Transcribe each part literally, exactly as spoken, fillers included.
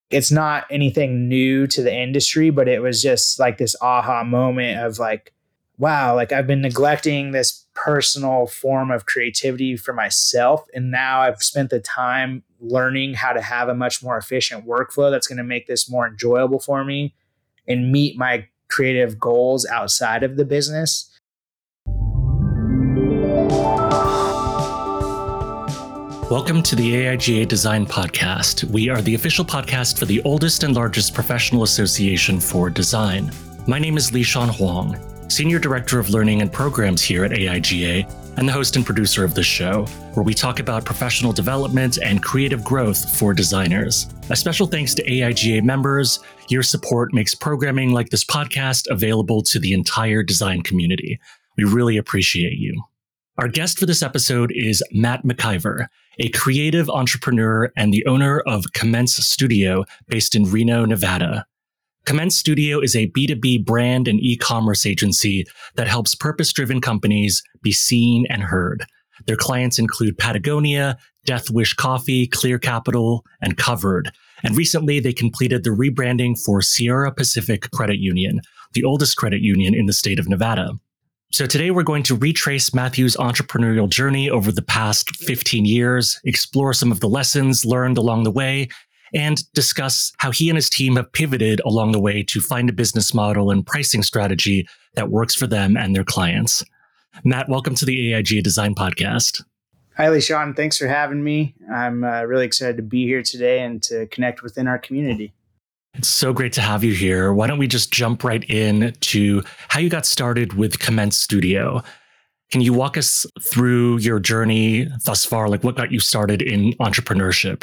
it's not anything new to the industry, but it was just like this aha moment of like, wow, like I've been neglecting this personal form of creativity for myself. And now I've spent the time learning how to have a much more efficient workflow that's going to make this more enjoyable for me and meet my creative goals outside of the business. Welcome to the A I G A Design Podcast. We are the official podcast for the oldest and largest professional association for design. My name is Lishan Huang, Senior Director of Learning and Programs here at A I G A, and the host and producer of this show, where we talk about professional development and creative growth for designers. A special thanks to A I G A members. Your support makes programming like this podcast available to the entire design community. We really appreciate you. Our guest for this episode is Matt McIver, a creative entrepreneur and the owner of Commence Studio based in Reno, Nevada. Commence Studio is a B two B brand and e-commerce agency that helps purpose-driven companies be seen and heard. Their clients include Patagonia, Death Wish Coffee, Clear Capital, and Covered. And recently, they completed the rebranding for Sierra Pacific Credit Union, the oldest credit union in the state of Nevada. So today we're going to retrace Matthew's entrepreneurial journey over the past fifteen years, explore some of the lessons learned along the way, and discuss how he and his team have pivoted along the way to find a business model and pricing strategy that works for them and their clients. Matt, welcome to the A I G A Design Podcast. Hi, Lishan. Thanks for having me. I'm uh, really excited to be here today and to connect within our community. It's so great to have you here. Why don't we just jump right in to how you got started with Commence Studio? Can you walk us through your journey thus far? Like what got you started in entrepreneurship?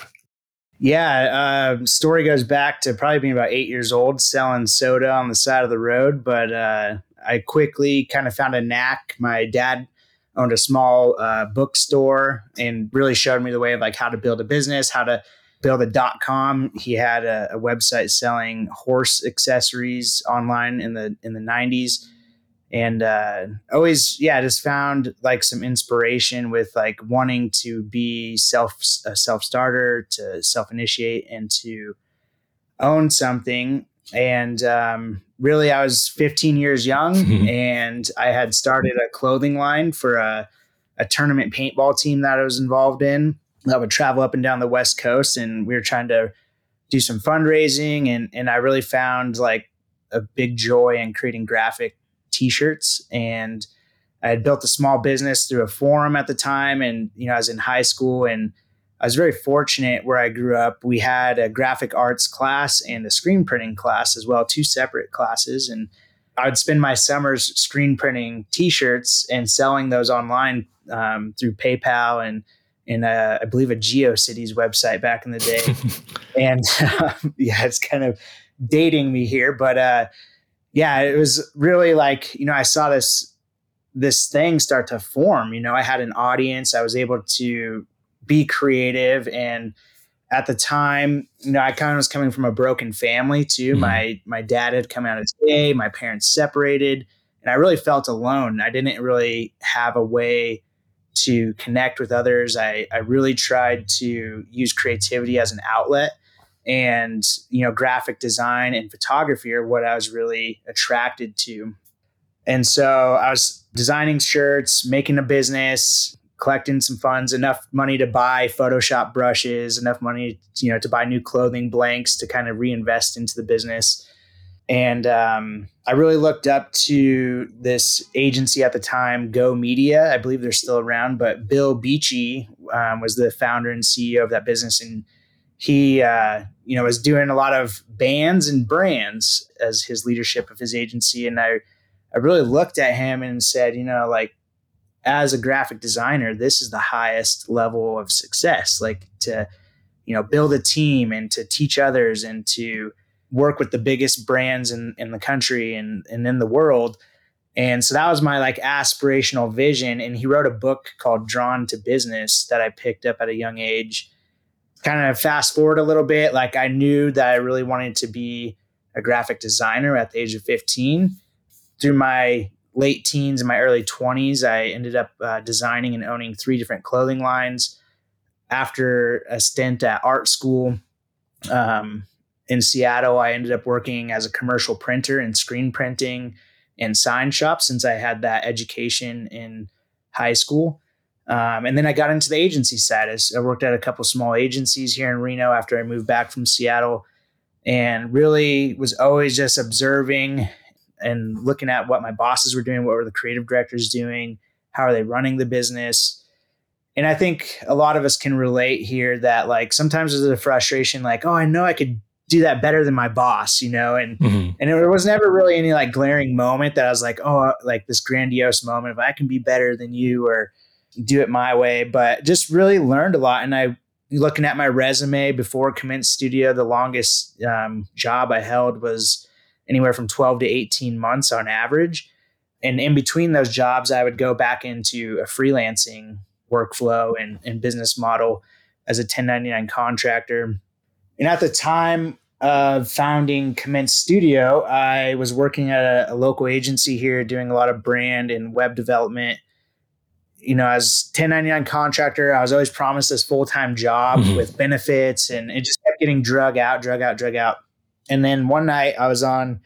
Yeah, uh, story goes back to probably being about eight years old, selling soda on the side of the road. But uh, I quickly kind of found a knack. My dad owned a small uh, bookstore and really showed me the way of like how to build a business, how to build a dot com. He had a, a website selling horse accessories online in the in the nineties, and uh, always yeah just found like some inspiration with like wanting to be self a self starter, to self initiate, and to own something. And um, really, I was fifteen years young, and I had started a clothing line for a, a tournament paintball team that I was involved in that would travel up and down the West Coast. And we were trying to do some fundraising. And, and I really found like a big joy in creating graphic t-shirts. And I had built a small business through a forum at the time. And, you know, I was in high school and I was very fortunate where I grew up. We had a graphic arts class and a screen printing class as well, two separate classes. And I would spend my summers screen printing t-shirts and selling those online um, through PayPal and in a, I believe a GeoCities website back in the day. And um, yeah, it's kind of dating me here, but uh, yeah, it was really like, you know, I saw this, this thing start to form. You know, I had an audience, I was able to be creative. And at the time, you know, I kind of was coming from a broken family too. Mm-hmm. My, my dad had come out as gay, my parents separated, and I really felt alone. I didn't really have a way to connect with others. I, I really tried to use creativity as an outlet, and, you know, graphic design and photography are what I was really attracted to. And so I was designing shirts, making a business, collecting some funds, enough money to buy Photoshop brushes, enough money, you know, to buy new clothing blanks to kind of reinvest into the business. And um, I really looked up to this agency at the time, Go Media. I believe they're still around, but Bill Beachy um, was the founder and C E O of that business. And he, uh, you know, was doing a lot of bands and brands as his leadership of his agency. And I, I really looked at him and said, you know, like, as a graphic designer, this is the highest level of success, like to, you know, build a team and to teach others and to work with the biggest brands in, in the country and, and in the world. And so that was my like aspirational vision. And he wrote a book called Drawn to Business that I picked up at a young age. Kind of fast forward a little bit, like I knew that I really wanted to be a graphic designer at the age of fifteen. Through my late teens and my early twenties, I ended up uh, designing and owning three different clothing lines. After a stint at art school, um, in Seattle, I ended up working as a commercial printer and screen printing and sign shop since I had that education in high school. Um, and then I got into the agency side. I worked at a couple small agencies here in Reno after I moved back from Seattle, and really was always just observing and looking at what my bosses were doing, what were the creative directors doing, how are they running the business. And I think a lot of us can relate here that like sometimes there's a frustration, like, oh, I know I could do that better than my boss, you know? And, mm-hmm. and there was never really any like glaring moment that I was like, oh, like this grandiose moment of I can be better than you or do it my way, but just really learned a lot. And I, looking at my resume before Commence Studio, the longest um, job I held was anywhere from twelve to eighteen months on average. And in between those jobs, I would go back into a freelancing workflow and, and business model as a ten ninety-nine contractor. And at the time of founding Commence Studio, I was working at a, a local agency here doing a lot of brand and web development. You know, as ten ninety-nine contractor, I was always promised this full-time job mm-hmm. with benefits, and it just kept getting drug out, drug out, drug out. And then one night I was on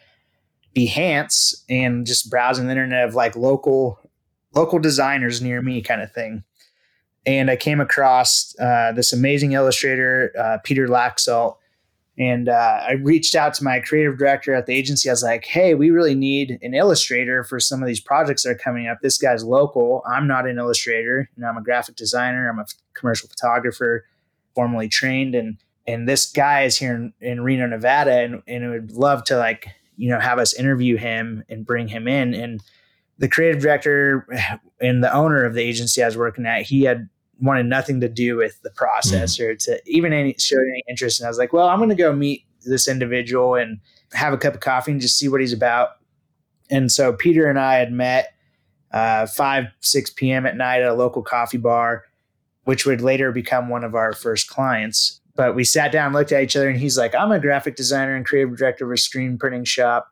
Behance and just browsing the internet of like local, local designers near me kind of thing. And I came across uh, this amazing illustrator, uh, Peter Laxalt. And uh, I reached out to my creative director at the agency. I was like, hey, we really need an illustrator for some of these projects that are coming up. This guy's local. I'm not an illustrator. You know, I'm a graphic designer. I'm a commercial photographer, formally trained. And and this guy is here in, in Reno, Nevada, and, and I would love to like, you know, have us interview him and bring him in. And the creative director and the owner of the agency I was working at, he had wanted nothing to do with the process mm. or to even any show any interest. And I was like, well, I'm going to go meet this individual and have a cup of coffee and just see what he's about. And so Peter and I had met uh, five, six p.m. at night at a local coffee bar, which would later become one of our first clients. But we sat down, looked at each other, and he's like, I'm a graphic designer and creative director of a screen printing shop,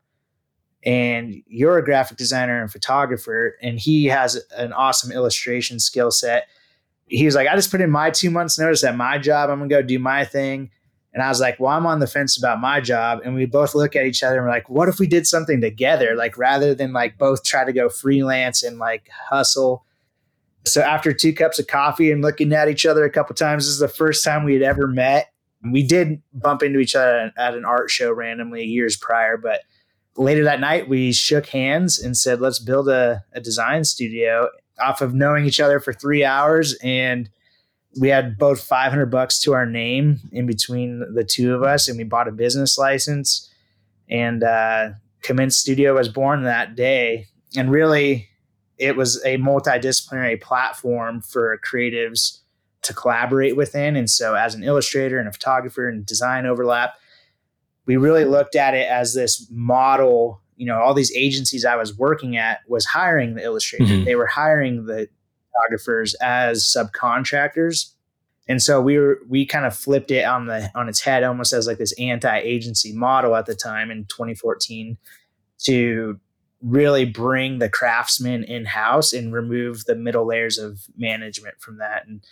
and you're a graphic designer and photographer. And he has an awesome illustration skill set. He was like, I just put in my two months notice at my job. I'm going to go do my thing. And I was like, well, I'm on the fence about my job. And we both look at each other and we're like, what if we did something together? Like rather than like both try to go freelance and like hustle. So after two cups of coffee and looking at each other a couple of times, this is the first time we had ever met. We did bump into each other at an art show randomly years prior, but later that night we shook hands and said, let's build a, a design studio off of knowing each other for three hours. And we had both five hundred bucks to our name in between the two of us. And we bought a business license, and uh, Commence Studio was born that day. And really it was a multidisciplinary platform for creatives to collaborate within. And so as an illustrator and a photographer and design overlap, we really looked at it as this model. You know, all these agencies I was working at was hiring the illustrator. Mm-hmm. They were hiring the photographers as subcontractors. And so we were, we kind of flipped it on the, on its head, almost as like this anti-agency model at the time in twenty fourteen to really bring the craftsman in-house and remove the middle layers of management from that. And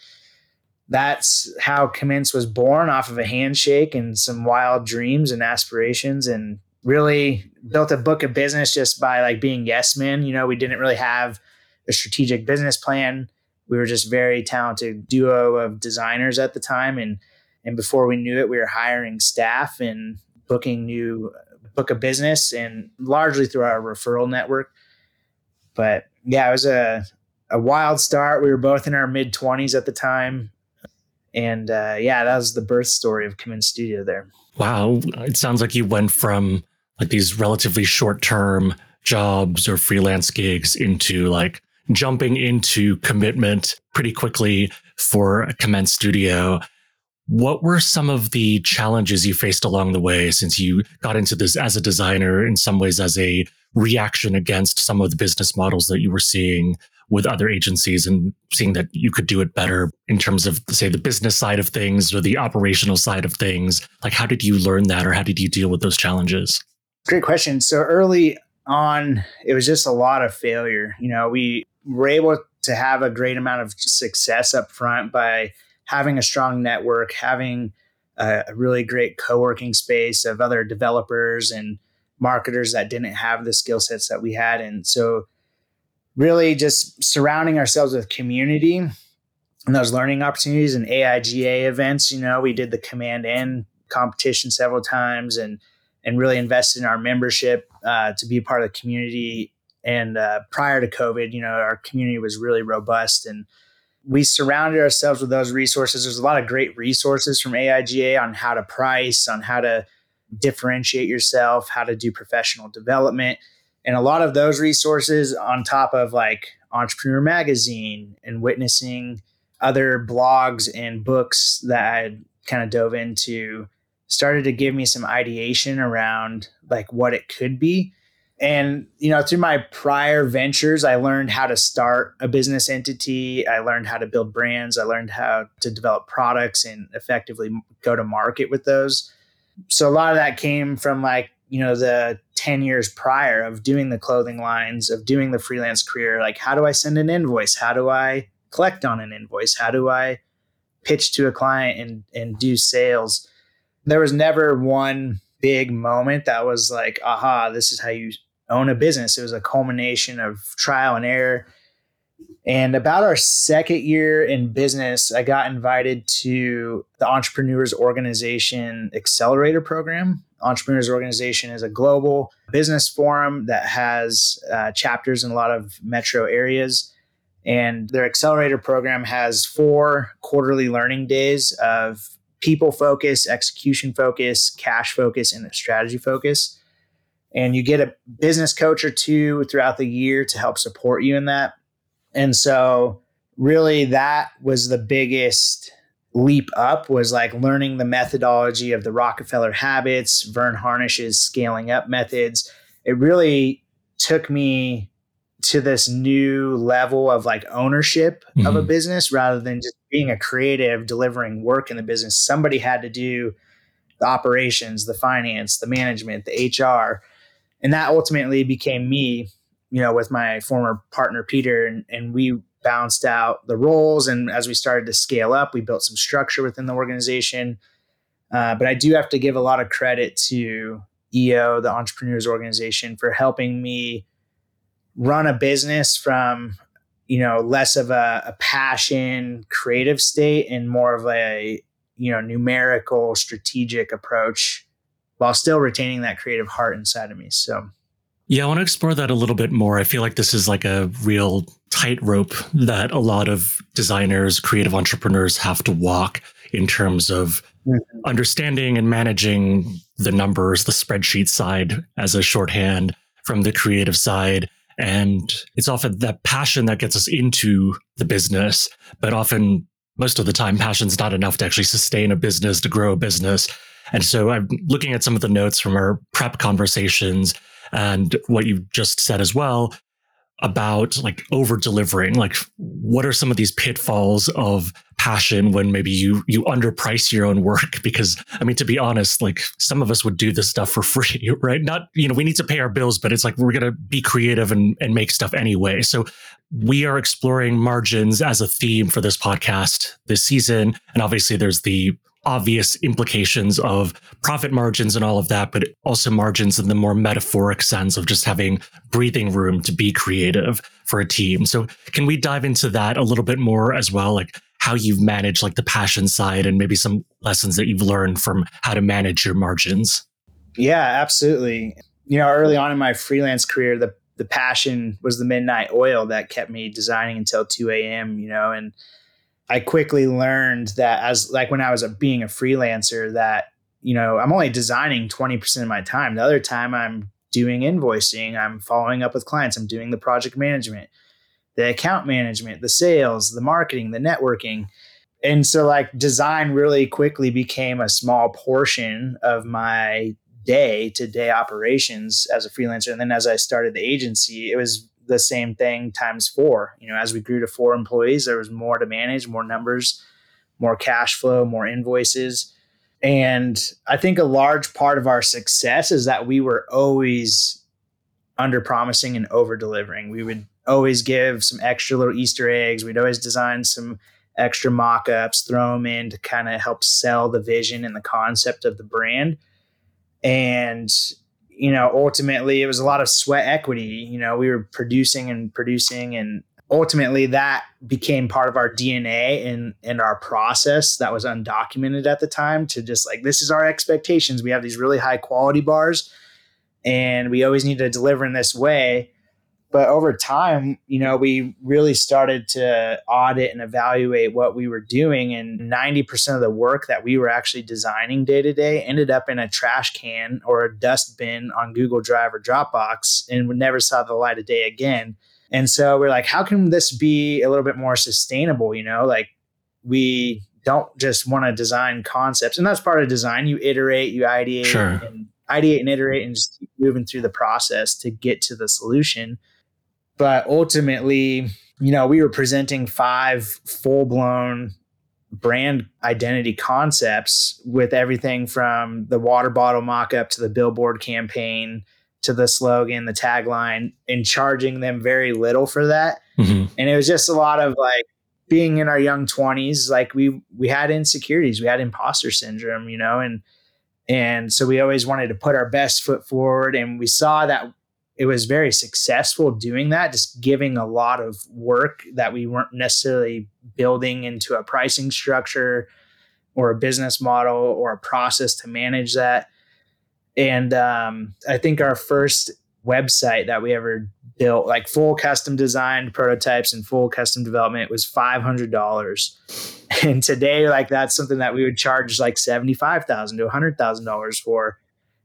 that's how Commence was born, off of a handshake and some wild dreams and aspirations, and really built a book of business just by like being yes men. You know, we didn't really have a strategic business plan. We were just very talented duo of designers at the time. And, and before we knew it, we were hiring staff and booking new book of business, and largely through our referral network. But yeah, it was a, a wild start. We were both in our mid twenties at the time. And uh, yeah, that was the birth story of Commence Studio there. Wow. It sounds like you went from like these relatively short-term jobs or freelance gigs into like jumping into commitment pretty quickly for Commence Studio. What were some of the challenges you faced along the way, since you got into this as a designer, in some ways as a reaction against some of the business models that you were seeing with other agencies, and seeing that you could do it better in terms of, say, the business side of things or the operational side of things? Like, how did you learn that, or how did you deal with those challenges? Great question. So early on, it was just a lot of failure. You know, we were able to have a great amount of success up front by having a strong network, having a, a really great co-working space of other developers and marketers that didn't have the skill sets that we had. And so really just surrounding ourselves with community and those learning opportunities and A I G A events. You know, we did the Command N competition several times and and really invested in our membership uh, to be part of the community. And uh, prior to COVID, you know, our community was really robust, and we surrounded ourselves with those resources. There's a lot of great resources from A I G A on how to price, on how to differentiate yourself, how to do professional development. And a lot of those resources on top of like Entrepreneur Magazine and witnessing other blogs and books that I kind of dove into started to give me some ideation around like what it could be. And, you know, through my prior ventures, I learned how to start a business entity. I learned how to build brands. I learned how to develop products and effectively go to market with those. So a lot of that came from like, you know, the ten years prior of doing the clothing lines, of doing the freelance career. Like, how do I send an invoice? How do I collect on an invoice? How do I pitch to a client and, and do sales? There was never one big moment that was like, aha, this is how you own a business. It was a culmination of trial and error. And about our second year in business, I got invited to the Entrepreneurs Organization Accelerator Program. Entrepreneurs Organization is a global business forum that has uh, chapters in a lot of metro areas. And their accelerator program has four quarterly learning days of people focus, execution focus, cash focus, and a strategy focus. And you get a business coach or two throughout the year to help support you in that. And so really that was the biggest leap up, was like learning the methodology of the Rockefeller habits, Verne Harnish's scaling up methods. It really took me to this new level of like ownership mm-hmm. of a business rather than just being a creative delivering work in the business. Somebody had to do the operations, the finance, the management, the H R. And that ultimately became me, you know, with my former partner, Peter, and, and we balanced out the roles. And as we started to scale up, we built some structure within the organization. Uh, but I do have to give a lot of credit to E O, the Entrepreneurs Organization, for helping me run a business from, you know, less of a, a passion, creative state and more of a, you know, numerical, strategic approach while still retaining that creative heart inside of me. So, yeah, I want to explore that a little bit more. I feel like this is like a real tightrope that a lot of designers, creative entrepreneurs have to walk in terms of mm-hmm. understanding and managing the numbers, the spreadsheet side as a shorthand from the creative side. And it's often that passion that gets us into the business, but often most of the time, passion's not enough to actually sustain a business, to grow a business. And so I'm looking at some of the notes from our prep conversations and what you just said as well about like over delivering. Like, what are some of these pitfalls of passion when maybe you you underprice your own work? Because I mean, to be honest, like some of us would do this stuff for free, right? Not, you know, we need to pay our bills, but it's like we're going to be creative and, and make stuff anyway. So we are exploring margins as a theme for this podcast this season. And obviously there's the obvious implications of profit margins and all of that, but also margins in the more metaphoric sense of just having breathing room to be creative for a team. So can we dive into that a little bit more as well? Like how you've managed like the passion side and maybe some lessons that you've learned from how to manage your margins? Yeah, absolutely. You know, early on in my freelance career, the the passion was the midnight oil that kept me designing until two a.m., you know, and I quickly learned that as like when I was a, being a freelancer that, you know, I'm only designing twenty percent of my time. The other time I'm doing invoicing, I'm following up with clients, I'm doing the project management, the account management, the sales, the marketing, the networking. And so like design really quickly became a small portion of my day to day operations as a freelancer. And then as I started the agency, it was the same thing times four. You know, as we grew to four employees, there was more to manage, more numbers, more cash flow, more invoices. And I think a large part of our success is that we were always under promising and over delivering. We would always give some extra little Easter eggs. We'd always design some extra mock-ups, throw them in to kind of help sell the vision and the concept of the brand. And, you know, ultimately it was a lot of sweat equity. You know, we were producing and producing, and ultimately that became part of our D N A and, and our process that was undocumented at the time, to just like, this is our expectations. We have these really high quality bars and we always need to deliver in this way. But over time, you know, we really started to audit and evaluate what we were doing. And ninety percent of the work that we were actually designing day to day ended up in a trash can or a dust bin on Google Drive or Dropbox, and we never saw the light of day again. And so we're like, how can this be a little bit more sustainable? You know, like we don't just want to design concepts. And that's part of design. You iterate, you ideate, sure. and ideate and iterate and just keep moving through the process to get to the solution. But ultimately, you know, we were presenting five full-blown brand identity concepts with everything from the water bottle mock-up to the billboard campaign to the slogan, the tagline, and charging them very little for that. Mm-hmm. And it was just a lot of like being in our young twenties, like we we had insecurities, we had imposter syndrome, you know, and and so we always wanted to put our best foot forward, and we saw that it was very successful doing that, just giving a lot of work that we weren't necessarily building into a pricing structure or a business model or a process to manage that. And um, I think our first website that we ever built, like full custom designed prototypes and full custom development, was five hundred dollars. And today, like that's something that we would charge like seventy-five thousand dollars to one hundred thousand dollars for.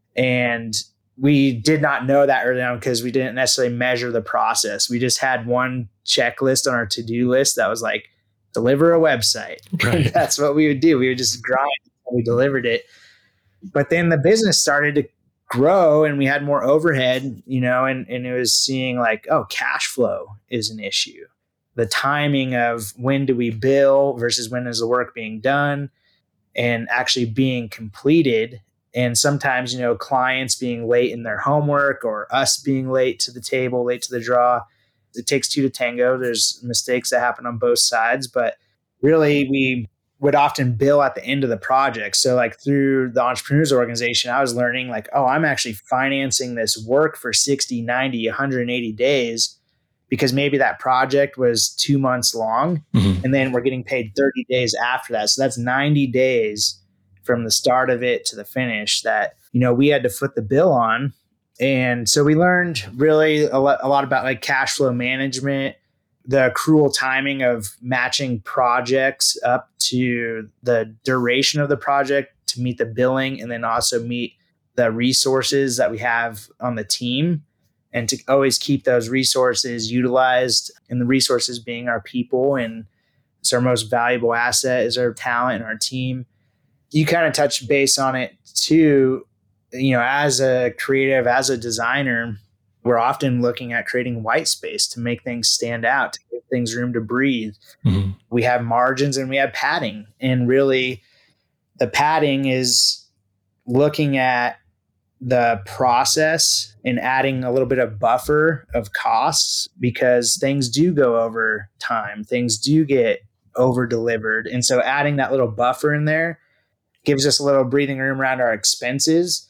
And we did not know that early on because we didn't necessarily measure the process. We just had one checklist on our to-do list that was like, deliver a website. Right. And that's what we would do. We would just grind until we delivered it. But then the business started to grow and we had more overhead, you know, and, and it was seeing like, oh, cash flow is an issue. The timing of when do we bill versus when is the work being done and actually being completed. And sometimes, you know, clients being late in their homework or us being late to the table, late to the draw. It takes two to tango. There's mistakes that happen on both sides, but really we would often bill at the end of the project. So like through the Entrepreneurs Organization, I was learning like, oh, I'm actually financing this work for sixty, ninety, one hundred eighty days because maybe that project was two months long. Mm-hmm. And then we're getting paid thirty days after that. So that's ninety days from the start of it to the finish that, you know, we had to foot the bill on. And so we learned really a lot, a lot about like cash flow management, the accrual timing of matching projects up to the duration of the project to meet the billing, and then also meet the resources that we have on the team, and to always keep those resources utilized, and the resources being our people. And it's our most valuable asset is our talent and our team. You kind of touched base on it too. You know, as a creative, as a designer, we're often looking at creating white space to make things stand out, to give things room to breathe. Mm-hmm. We have margins and we have padding. And really, the padding is looking at the process and adding a little bit of buffer of costs, because things do go over time. Things do get over delivered. And so adding that little buffer in there gives us a little breathing room around our expenses.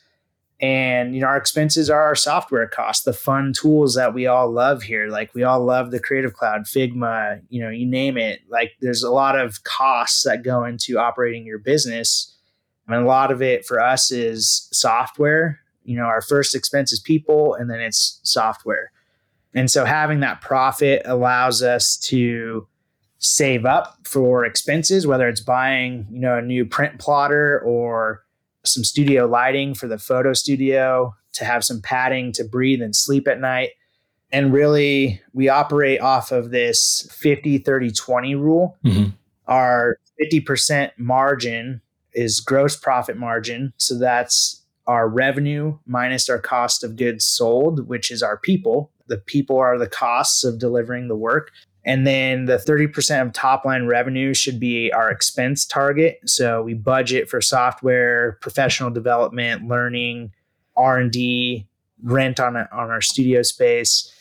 And, you know, our expenses are our software costs, the fun tools that we all love here. Like we all love the Creative Cloud, Figma, you know, you name it. Like there's a lot of costs that go into operating your business. I mean, a lot of it for us is software. You know, our first expense is people, and then it's software. And so having that profit allows us to save up for expenses, whether it's buying, you know, a new print plotter or some studio lighting for the photo studio, to have some padding to breathe and sleep at night. And really, we operate off of this fifty, thirty, twenty rule. Mm-hmm. Our fifty percent margin is gross profit margin. So that's our revenue minus our cost of goods sold, which is our people. The people are the costs of delivering the work. And then the thirty percent of top line revenue should be our expense target. So we budget for software, professional development, learning, R and D, rent on, a, on our studio space.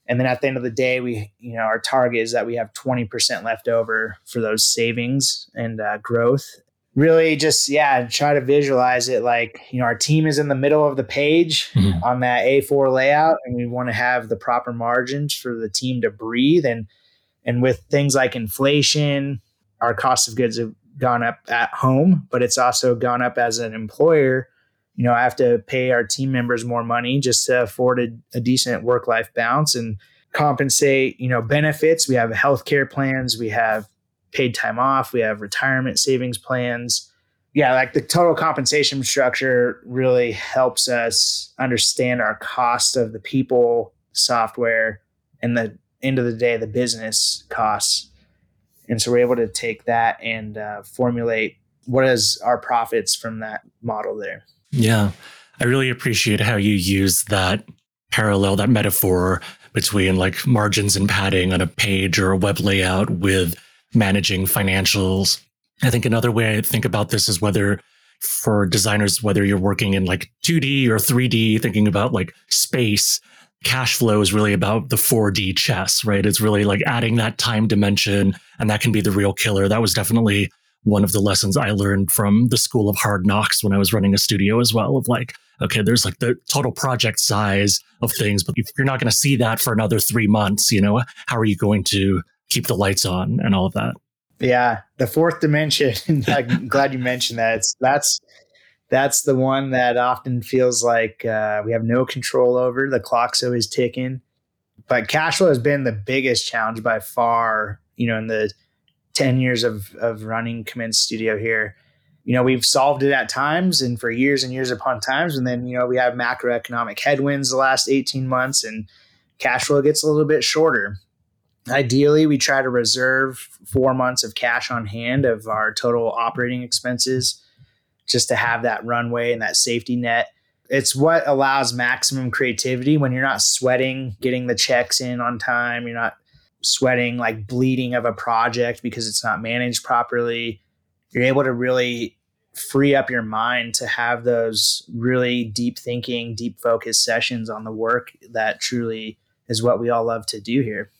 And then at the end of the day, we, you know, our target is that we have twenty percent left over for those savings and uh, growth. Really just, yeah, try to visualize it like, you know, our team is in the middle of the page mm-hmm. on that A four layout, and we want to have the proper margins for the team to breathe. And, and with things like inflation, our cost of goods have gone up at home, but it's also gone up as an employer. You know, I have to pay our team members more money just to afford a, a decent work-life balance and compensate, you know, benefits. We have healthcare plans. We have paid time off. We have retirement savings plans. Yeah, like the total compensation structure really helps us understand our cost of the people, software, and the end of the day, the business costs. And so we're able to take that and uh, formulate what is our profits from that model there. Yeah, I really appreciate how you use that parallel, that metaphor between like margins and padding on a page or a web layout with managing financials. I think another way I think about this is whether for designers, whether you're working in like two D or three D, thinking about like space, cash flow is really about the four D chess, right? It's really like adding that time dimension, and that can be the real killer. That was definitely one of the lessons I learned from the School of Hard Knocks when I was running a studio as well, of like, okay, there's like the total project size of things, but if you're not going to see that for another three months, you know, how are you going to keep the lights on and all of that? Yeah. The fourth dimension, I'm glad you mentioned that. It's, that's, that's the one that often feels like uh, we have no control over. The clock's always ticking. But cash flow has been the biggest challenge by far, you know, in the ten years of, of running Commence Studio here. You know, we've solved it at times and for years and years upon times. And then, you know, we have macroeconomic headwinds the last eighteen months and cash flow gets a little bit shorter. Ideally, we try to reserve four months of cash on hand of our total operating expenses just to have that runway and that safety net. It's what allows maximum creativity when you're not sweating getting the checks in on time. You're not sweating like bleeding of a project because it's not managed properly. You're able to really free up your mind to have those really deep thinking, deep focused sessions on the work that truly is what we all love to do here.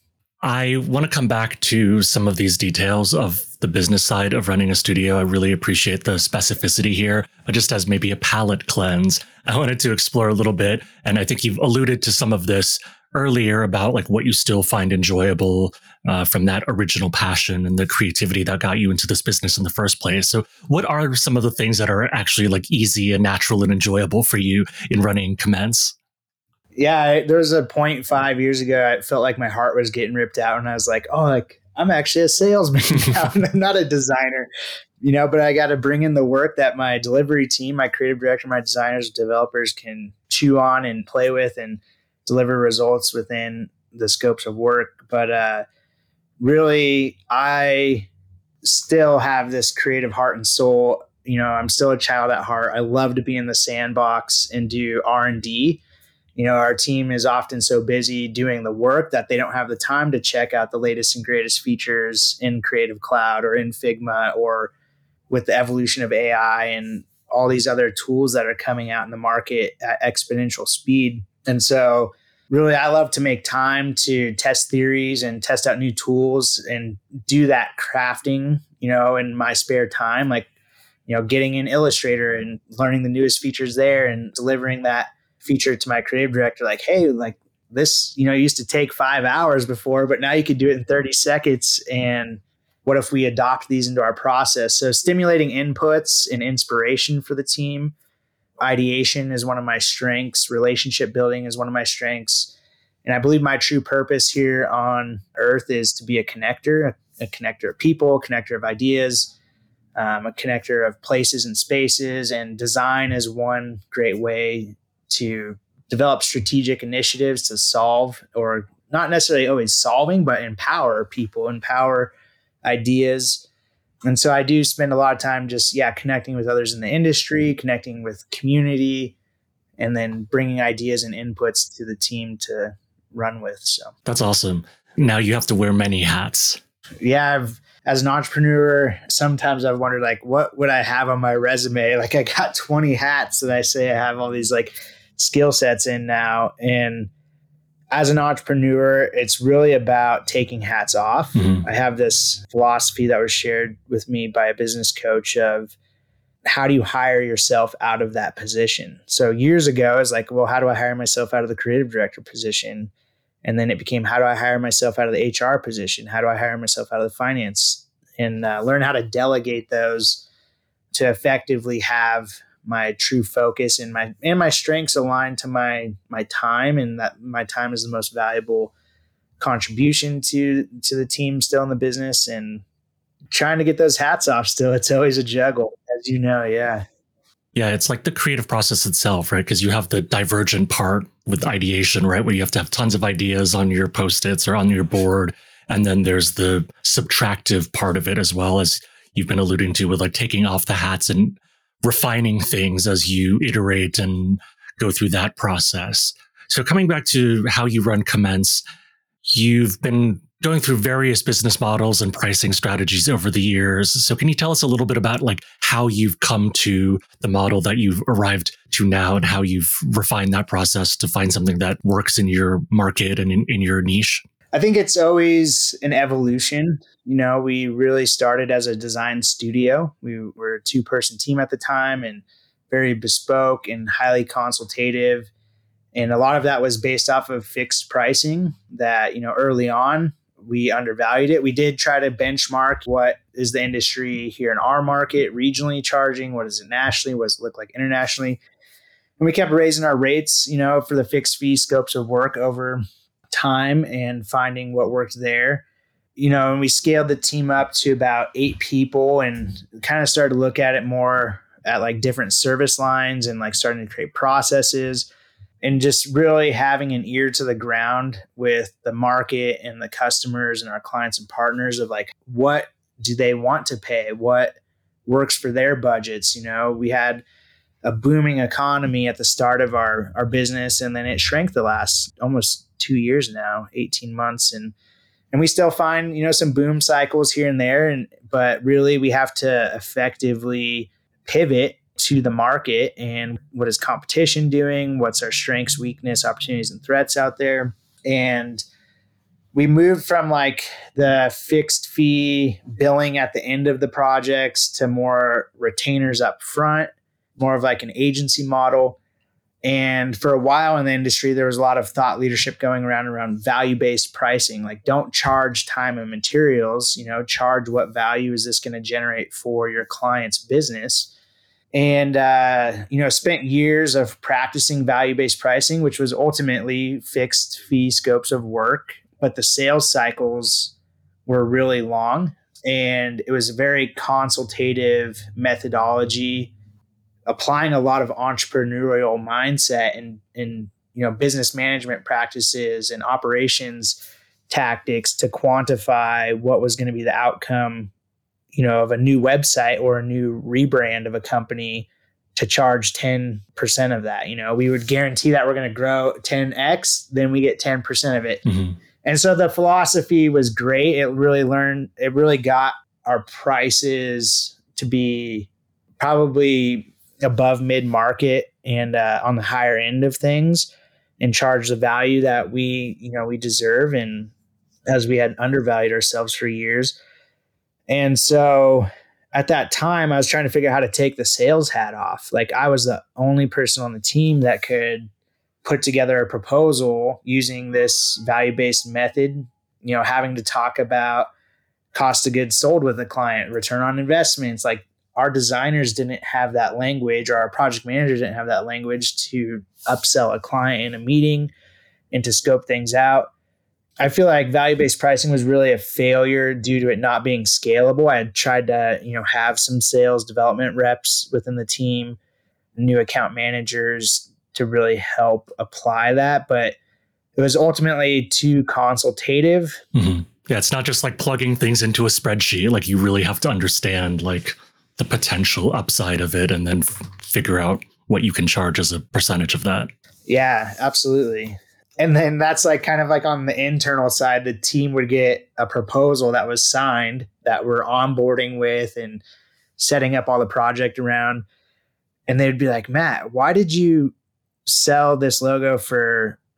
I want to come back to some of these details of the business side of running a studio. I really appreciate the specificity here, but just as maybe a palate cleanse, I wanted to explore a little bit. And I think you've alluded to some of this earlier about like what you still find enjoyable uh, from that original passion and the creativity that got you into this business in the first place. So what are some of the things that are actually like easy and natural and enjoyable for you in running Commence? Yeah, there was a point five years ago, I felt like my heart was getting ripped out. And I was like, oh, like I'm actually a salesman now. I'm not a designer, you know, but I got to bring in the work that my delivery team, my creative director, my designers, developers can chew on and play with and deliver results within the scopes of work. But uh, really, I still have this creative heart and soul. You know, I'm still a child at heart. I love to be in the sandbox and do R and D. You know, our team is often so busy doing the work that they don't have the time to check out the latest and greatest features in Creative Cloud or in Figma or with the evolution of A I and all these other tools that are coming out in the market at exponential speed. And so really, I love to make time to test theories and test out new tools and do that crafting, you know, in my spare time, like, you know, getting in Illustrator and learning the newest features there and delivering that feature to my creative director, like, hey, like this, you know, used to take five hours before, but now you could do it in thirty seconds. And what if we adopt these into our process? So stimulating inputs and inspiration for the team. Ideation is one of my strengths. Relationship building is one of my strengths. And I believe my true purpose here on Earth is to be a connector, a, a connector of people, a connector of ideas, um, a connector of places and spaces. And design is one great way to develop strategic initiatives to solve, or not necessarily always solving, but empower people, empower ideas. And so I do spend a lot of time just, yeah, connecting with others in the industry, connecting with community, and then bringing ideas and inputs to the team to run with. So that's awesome. Now you have to wear many hats. Yeah. I've, as an entrepreneur, sometimes I've wondered, like, what would I have on my resume? Like, I got twenty hats that I say I have all these like skill sets in now. And as an entrepreneur, it's really about taking hats off. Mm-hmm. I have this philosophy that was shared with me by a business coach of how do you hire yourself out of that position? So years ago, I was like, well, how do I hire myself out of the creative director position? And then it became, how do I hire myself out of the H R position? How do I hire myself out of the finance? And uh, learn how to delegate those to effectively have my true focus and my and my strengths aligned to my my time, and that my time is the most valuable contribution to to the team still in the business, and trying to get those hats off still. It's always a juggle, as you know. Yeah. Yeah, it's like the creative process itself, right? Because you have the divergent part with ideation, right? Where you have to have tons of ideas on your Post-its or on your board. And then there's the subtractive part of it as well, as you've been alluding to, with like taking off the hats and refining things as you iterate and go through that process. So coming back to how you run Commence, you've been going through various business models and pricing strategies over the years. So can you tell us a little bit about like how you've come to the model that you've arrived to now, and how you've refined that process to find something that works in your market and in, in your niche? I think it's always an evolution. You know, we really started as a design studio. We were a two-person team at the time, and very bespoke and highly consultative. And a lot of that was based off of fixed pricing that, you know, early on, we undervalued it. We did try to benchmark what is the industry here in our market, regionally charging, what is it nationally, what does it look like internationally? And we kept raising our rates, you know, for the fixed fee scopes of work over time and finding what worked there. You know, and we scaled the team up to about eight people and kind of started to look at it more at like different service lines and like starting to create processes and just really having an ear to the ground with the market and the customers and our clients and partners of like, what do they want to pay? What works for their budgets? You know, we had a booming economy at the start of our, our business, and then it shrank the last almost two years now, eighteen months. And, and we still find, you know, some boom cycles here and there. And, but really we have to effectively pivot to the market and what is competition doing? What's our strengths, weakness, opportunities, and threats out there? And we moved from like the fixed fee billing at the end of the projects to more retainers up front, more of like an agency model. And for a while in the industry, there was a lot of thought leadership going around around value-based pricing. Like, don't charge time and materials, you know, charge what value is this going to generate for your client's business. And, uh, you know, spent years of practicing value-based pricing, which was ultimately fixed fee scopes of work. But the sales cycles were really long, and it was a very consultative methodology, applying a lot of entrepreneurial mindset and, and, you know, business management practices and operations tactics to quantify what was going to be the outcome, you know, of a new website or a new rebrand of a company, to charge ten percent of that. You know, we would guarantee that we're going to grow ten X, then we get ten percent of it. Mm-hmm. And so the philosophy was great. It really learned, it really got our prices to be probably above mid-market and uh, on the higher end of things, and charge the value that we, you know, we deserve. And as we had undervalued ourselves for years. And so at that time, I was trying to figure out how to take the sales hat off. Like, I was the only person on the team that could put together a proposal using this value-based method, you know, having to talk about cost of goods sold with a client, return on investments. Like, our designers didn't have that language, or our project managers didn't have that language to upsell a client in a meeting and to scope things out. I feel like value-based pricing was really a failure due to it not being scalable. I had tried to, you know, have some sales development reps within the team, new account managers, to really help apply that, but it was ultimately too consultative. Mm-hmm. Yeah, it's not just like plugging things into a spreadsheet. Like, you really have to understand like the potential upside of it, and then f- figure out what you can charge as a percentage of that. Yeah, absolutely. And then that's like kind of like on the internal side, the team would get a proposal that was signed that we're onboarding with and setting up all the project around. And they'd be like, Matt, why did you sell this logo for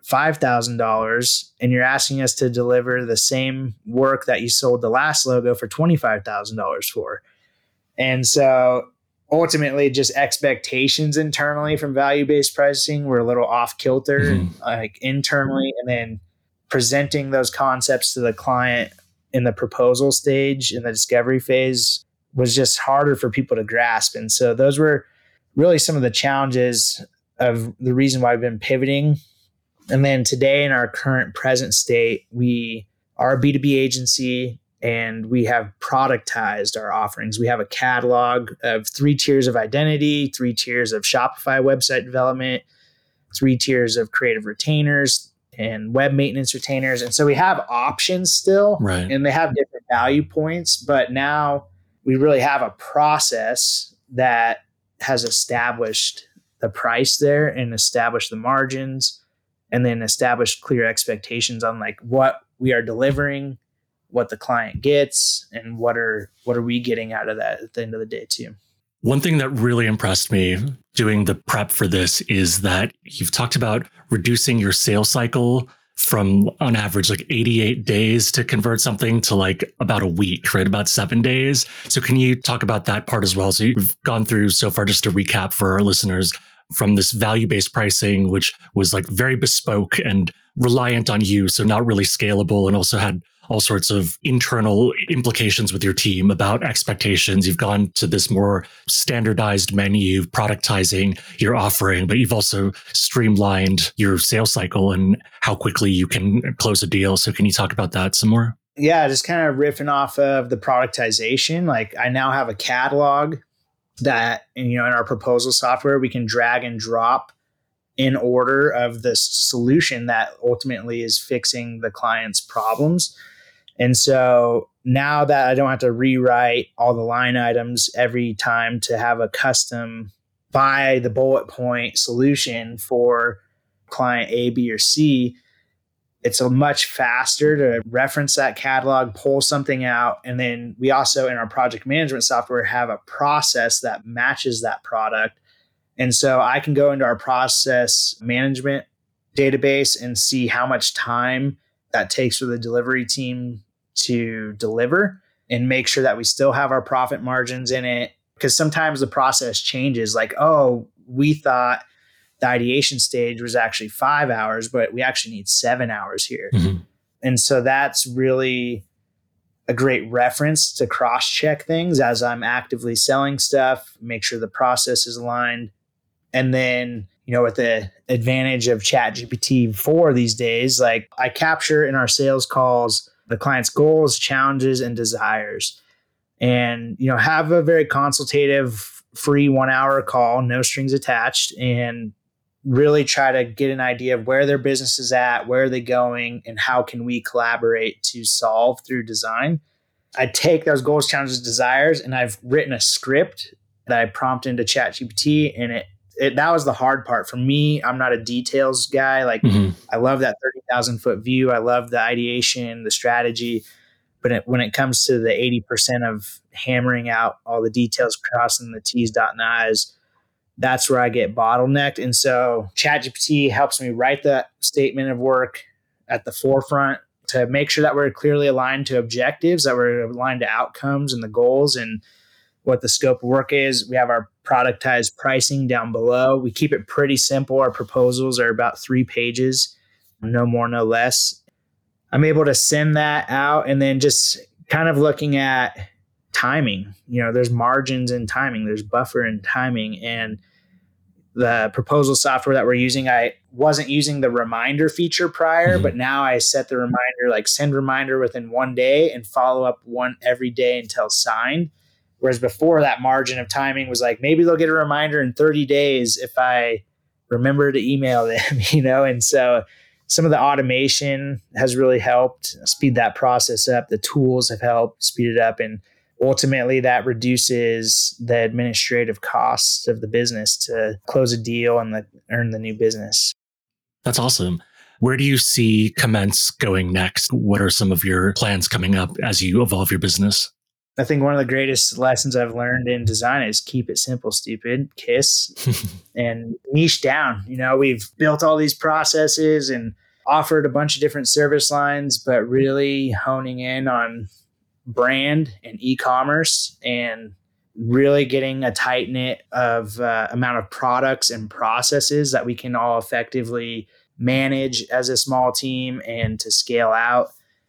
five thousand dollars and you're asking us to deliver the same work that you sold the last logo for twenty-five thousand dollars for. And so ultimately just expectations internally from value-based pricing were a little off kilter, mm-hmm. like internally, and then presenting those concepts to the client in the proposal stage, in the discovery phase, was just harder for people to grasp. And so those were really some of the challenges of the reason why I've been pivoting. And then today in our current present state, we are a B two B agency and we have productized our offerings. We have a catalog of three tiers of identity, three tiers of Shopify website development, three tiers of creative retainers and web maintenance retainers. And so we have options still, right. and they have different value points, but now we really have a process that has established the price there and established the margins, and then established clear expectations on like what we are delivering, what the client gets, and what are what are we getting out of that at the end of the day too. One thing that really impressed me doing the prep for this is that you've talked about reducing your sales cycle from on average like eighty-eight days to convert something to like about a week, right? About seven days. So can you talk about that part as well? So you've gone through so far, just to recap for our listeners, from this value-based pricing, which was like very bespoke and reliant on you, so not really scalable, and also had all sorts of internal implications with your team about expectations. You've gone to this more standardized menu, productizing your offering, but you've also streamlined your sales cycle and how quickly you can close a deal. So can you talk about that some more? Yeah, just kind of riffing off of the productization. Like I now have a catalog that, you know, in our proposal software, we can drag and drop in order of the solution that ultimately is fixing the client's problems. And so now that I don't have to rewrite all the line items every time to have a custom by the bullet point solution for client A, B, or C, it's a much faster to reference that catalog, pull something out. And then we also in our project management software have a process that matches that product. And so I can go into our process management database and see how much time that takes for the delivery team to deliver and make sure that we still have our profit margins in it. Because sometimes the process changes, like, oh, we thought the ideation stage was actually five hours, but we actually need seven hours here. Mm-hmm. And so that's really a great reference to cross-check things as I'm actively selling stuff, make sure the process is aligned. And then, you know, with the advantage of ChatGPT four these days, like I capture in our sales calls the client's goals, challenges, and desires. And, you know, have a very consultative, free one hour call, no strings attached, and really try to get an idea of where their business is at, where are they going, and how can we collaborate to solve through design. I take those goals, challenges, desires, and I've written a script that I prompt into ChatGPT, and it, it that was the hard part for me. I'm not a details guy. Like mm-hmm. I love that thirty thousand foot view. I love the ideation, the strategy. But it, when it comes to the eighty percent of hammering out all the details, crossing the T's, dotting the I's, that's where I get bottlenecked. And so ChatGPT helps me write that statement of work at the forefront to make sure that we're clearly aligned to objectives, that we're aligned to outcomes and the goals and what the scope of work is. We have our productized pricing down below. We keep it pretty simple. Our proposals are about three pages, no more, no less. I'm able to send that out and then just kind of looking at timing. You know, there's margins in timing, there's buffer in timing. And the proposal software that we're using, I wasn't using the reminder feature prior, mm-hmm. but now I set the reminder, like send reminder within one day and follow up one every day until signed. Whereas before, that margin of timing was like, maybe they'll get a reminder in thirty days if I remember to email them, you know? And so some of the automation has really helped speed that process up. The tools have helped speed it up. And ultimately that reduces the administrative costs of the business to close a deal and the, earn the new business. That's awesome. Where do you see Commence going next? What are some of your plans coming up as you evolve your business? I think one of the greatest lessons I've learned in design is keep it simple, stupid, KISS, and niche down. You know, we've built all these processes and offered a bunch of different service lines, but really honing in on brand and e-commerce and really getting a tight knit of uh, amount of products and processes that we can all effectively manage as a small team and to scale out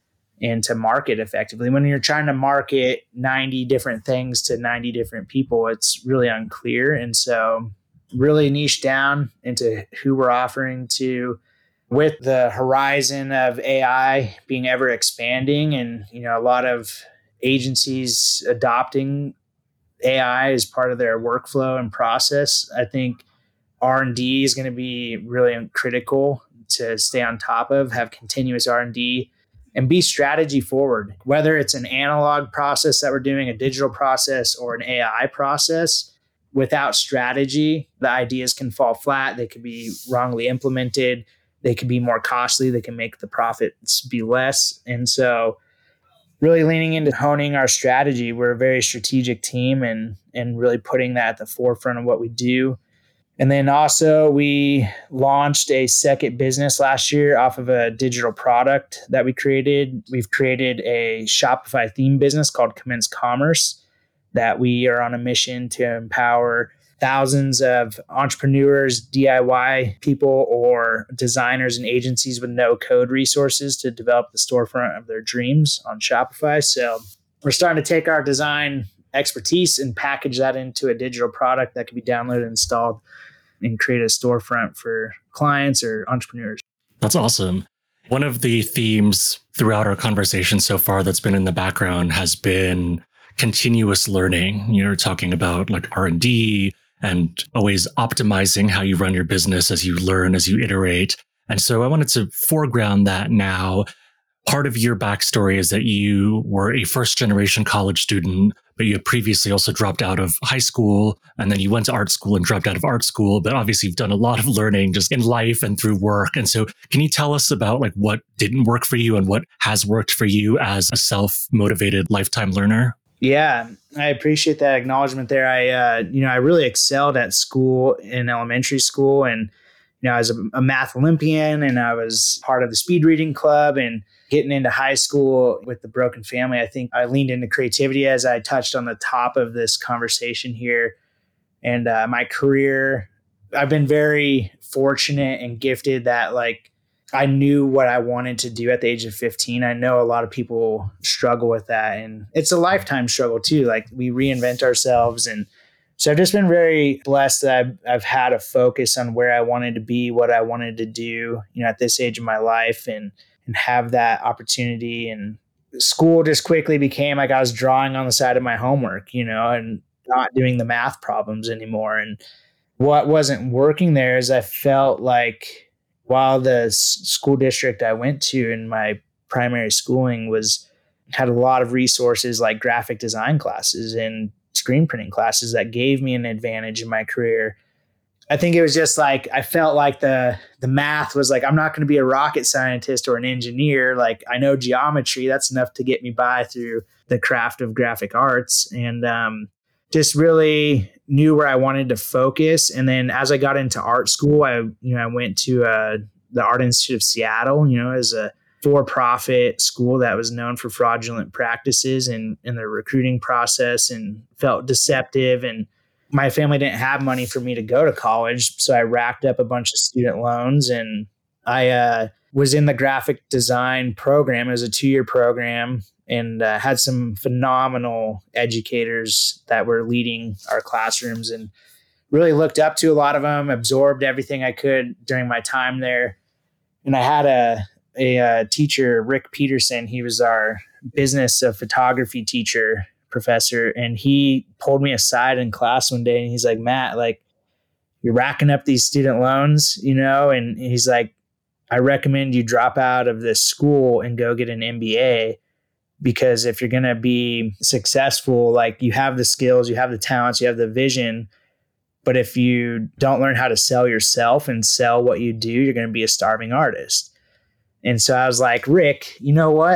and to market effectively. When you're trying to market ninety different things to ninety different people, it's really unclear. And so really niche down into who we're offering to, with the horizon of A I being ever expanding and, you know, a lot of agencies adopting A I as part of their workflow and process. I think R and D is going to be really critical to stay on top of, have continuous R and D and be strategy forward, whether it's an analog process that we're doing, a digital process, or an A I process. Without strategy, the ideas can fall flat. They could be wrongly implemented. They can be more costly. They can make the profits be less. And so really leaning into honing our strategy. We're a very strategic team and, and really putting that at the forefront of what we do. And then also we launched a second business last year off of a digital product that we created. We've created a Shopify theme business called Commence Commerce that we are on a mission to empower thousands of entrepreneurs, D I Y people, or designers and agencies with no code resources to develop the storefront of their dreams on Shopify. So we're starting to take our design expertise and package that into a digital product that can be downloaded, installed, and create a storefront for clients or entrepreneurs. That's awesome. One of the themes throughout our conversation so far that's been in the background has been continuous learning. You're talking about like R and D and always optimizing how you run your business as you learn, as you iterate. And so I wanted to foreground that now. Part of your backstory is that you were a first generation college student, but you had previously also dropped out of high school, and then you went to art school and dropped out of art school. But obviously you've done a lot of learning just in life and through work. And so can you tell us about like what didn't work for you and what has worked for you as a self-motivated lifetime learner? Yeah, I appreciate that acknowledgement there. I, uh, you know, I really excelled at school in elementary school, and you know, I was a, a math Olympian, and I was part of the speed reading club. And getting into high school with the broken family, I think I leaned into creativity, as I touched on the top of this conversation here. And uh, my career, I've been very fortunate and gifted that like I knew what I wanted to do at the age of fifteen. I know a lot of people struggle with that, and it's a lifetime struggle too. Like we reinvent ourselves. And so I've just been very blessed that I've, I've had a focus on where I wanted to be, what I wanted to do, you know, at this age of my life, and and have that opportunity. And school just quickly became like I was drawing on the side of my homework, you know, and not doing the math problems anymore. And what wasn't working there is I felt like while the s- school district I went to in my primary schooling was had a lot of resources like graphic design classes and screen printing classes that gave me an advantage in my career, I think it was just like, I felt like the the math was like, I'm not going to be a rocket scientist or an engineer. Like I know geometry, that's enough to get me by through the craft of graphic arts. And um, just really knew where I wanted to focus. And then as I got into art school, I, you know, I went to uh, the Art Institute of Seattle, you know, as a for-profit school that was known for fraudulent practices in, in the recruiting process, and felt deceptive. And my family didn't have money for me to go to college. So I racked up a bunch of student loans, and I uh, was in the graphic design program. It was a two-year program, and uh, had some phenomenal educators that were leading our classrooms, and really looked up to a lot of them, absorbed everything I could during my time there. And I had a, a, a teacher, Rick Peterson. He was our business of photography teacher, professor, and he pulled me aside in class one day, and he's like, Matt, like you're racking up these student loans, you know, and he's like, I recommend you drop out of this school and go get an M B A, because if you're going to be successful, like you have the skills, you have the talents, you have the vision, but if you don't learn how to sell yourself and sell what you do, you're going to be a starving artist. And so I was like, Rick, you know what?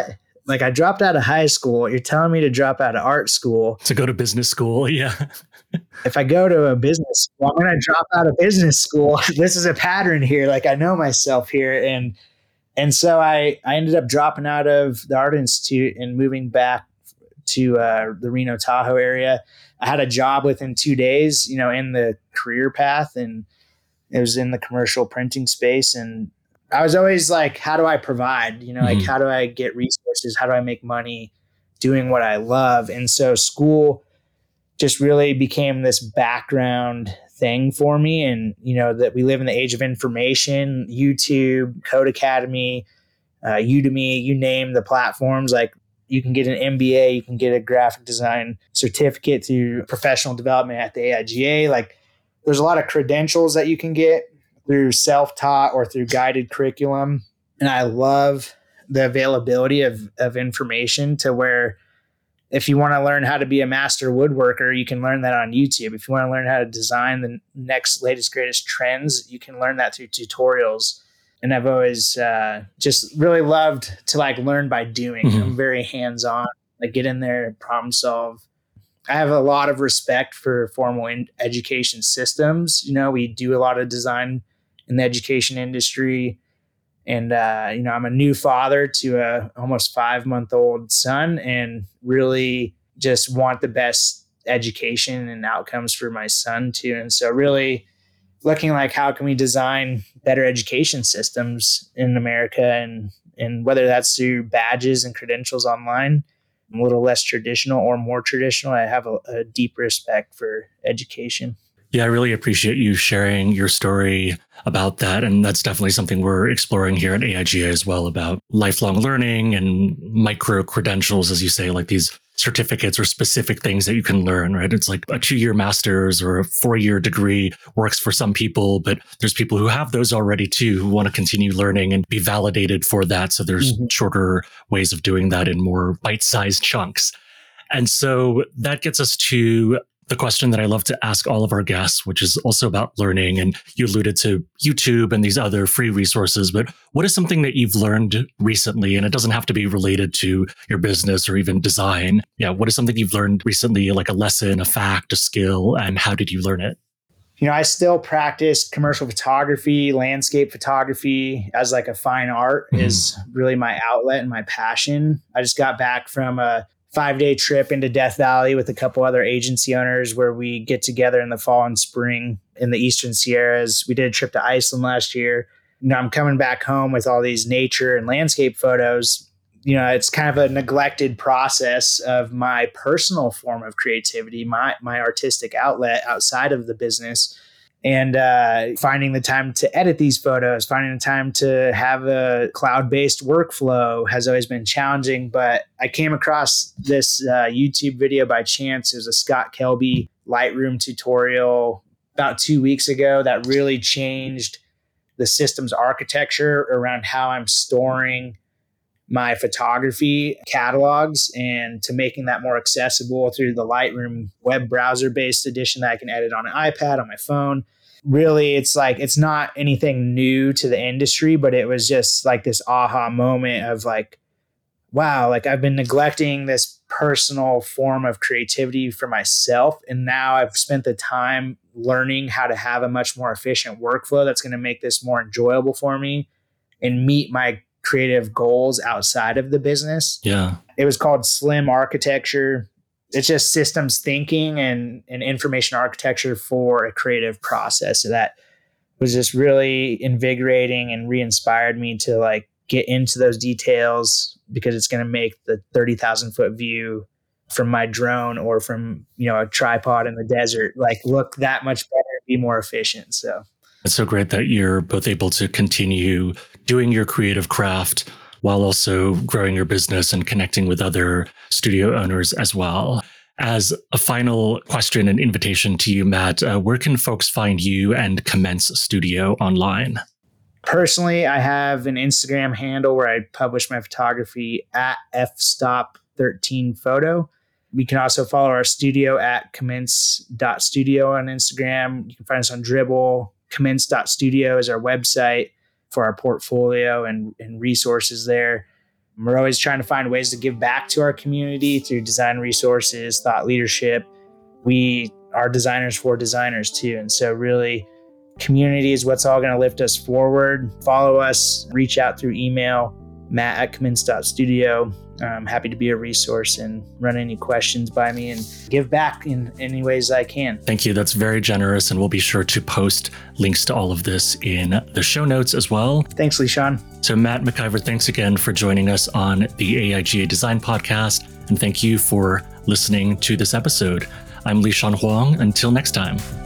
Like I dropped out of high school. You're telling me to drop out of art school. To go to business school. Yeah. If I go to a business school, I'm going to drop out of business school. This is a pattern here. Like I know myself here. And, and so I, I ended up dropping out of the Art Institute and moving back to uh, the Reno Tahoe area. I had a job within two days, you know, in the career path, and it was in the commercial printing space. And I was always like, how do I provide, you know, mm-hmm. like how do I get resources? How do I make money doing what I love? And so school just really became this background thing for me. And, you know, that we live in the age of information, YouTube, Code Academy, uh, Udemy, you name the platforms. Like you can get an M B A, you can get a graphic design certificate through professional development at the A I G A. Like there's a lot of credentials that you can get through self-taught or through guided curriculum. And I love the availability of, of information to where if you want to learn how to be a master woodworker, you can learn that on YouTube. If you want to learn how to design the next latest, greatest trends, you can learn that through tutorials. And I've always uh, just really loved to like learn by doing. Mm-hmm. I'm very hands-on, like get in there, problem solve. I have a lot of respect for formal in- education systems. You know, we do a lot of design in the education industry. And, uh, you know, I'm a new father to a almost five month old son and really just want the best education and outcomes for my son too. And so really looking like how can we design better education systems in America, and, and whether that's through badges and credentials online, a little less traditional or more traditional. I have a, a deep respect for education. Yeah, I really appreciate you sharing your story about that. And that's definitely something we're exploring here at A I G A as well, about lifelong learning and micro credentials, as you say, like these certificates or specific things that you can learn, right? It's like a two-year master's or a four-year degree works for some people, but there's people who have those already too, who want to continue learning and be validated for that. So there's mm-hmm. shorter ways of doing that in more bite-sized chunks. And so that gets us to the question that I love to ask all of our guests, which is also about learning. And you alluded to YouTube and these other free resources, but what is something that you've learned recently? And it doesn't have to be related to your business or even design. Yeah. What is something you've learned recently, like a lesson, a fact, a skill, and how did you learn it? You know, I still practice commercial photography, landscape photography as like a fine art mm. is really my outlet and my passion. I just got back from a five-day trip into Death Valley with a couple other agency owners where we get together in the fall and spring in the Eastern Sierras. We did a trip to Iceland last year. You know, I'm coming back home with all these nature and landscape photos. You know, it's kind of a neglected process of my personal form of creativity, my my artistic outlet outside of the business. And uh, finding the time to edit these photos, finding the time to have a cloud-based workflow has always been challenging. But I came across this uh, YouTube video by chance. It was a Scott Kelby Lightroom tutorial about two weeks ago that really changed the system's architecture around how I'm storing my photography catalogs, and to making that more accessible through the Lightroom web browser-based edition that I can edit on an iPad, on my phone. Really, it's like, it's not anything new to the industry, but it was just like this aha moment of like, wow, like I've been neglecting this personal form of creativity for myself. And now I've spent the time learning how to have a much more efficient workflow that's going to make this more enjoyable for me and meet my creative goals outside of the business. Yeah. It was called Slim Architecture. It's just systems thinking and, and information architecture for a creative process. So that was just really invigorating and re-inspired me to like get into those details, because it's going to make the thirty thousand foot view from my drone or from, you know, a tripod in the desert, like look that much better, be more efficient. So it's so great that you're both able to continue doing your creative craft while also growing your business and connecting with other studio owners as well. As a final question and invitation to you, Matt, uh, where can folks find you and Commence Studio online? Personally, I have an Instagram handle where I publish my photography at f stop thirteen photo. You can also follow our studio at commence dot studio on Instagram. You can find us on Dribbble. commence dot studio is our website for our portfolio and, and resources there. We're always trying to find ways to give back to our community through design resources, thought leadership. We are designers for designers too. And so really, community is what's all going to lift us forward. Follow us, reach out through email, matt at commence dot studio. I'm happy to be a resource and run any questions by me and give back in any ways I can. Thank you. That's very generous. And we'll be sure to post links to all of this in the show notes as well. Thanks, Lishan. So Matt McIver, thanks again for joining us on the A I G A Design Podcast. And thank you for listening to this episode. I'm Lishan Huang. Until next time.